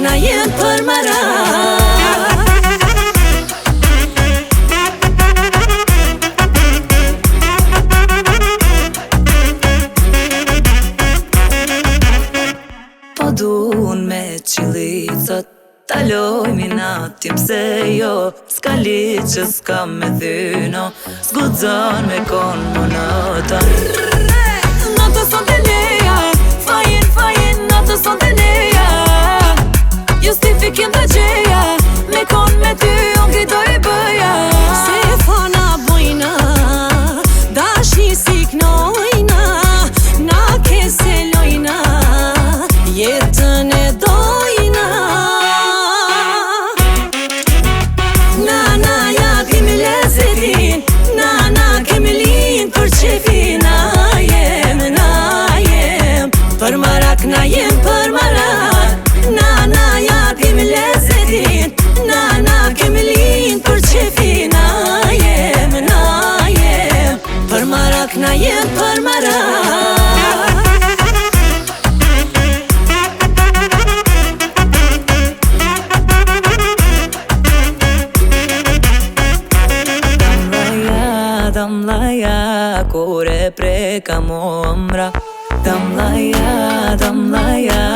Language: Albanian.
rakna jem për marak. Po duun me qilicat, taloj minatim se jo, s'ka lit që s'ka me thyno, s'gudzon me kon monoton. Natë son të leja, fajin, natë son të leja, justifikim të gjeja, me kon me ty, unë kritoj bëja. Se fana bojna, dashi si knojna, na kese lojna, jetën e dojna. Na, ja kemi lezetin, na, kemi linë për qefin. Na jem, për marak, na jem për marak. Na, ja kemi lezetin, na, kemi linë për qefin. Na jem, për marak, na jem për marak. Damlaja, kur e preka mo ëmra. Damlaja,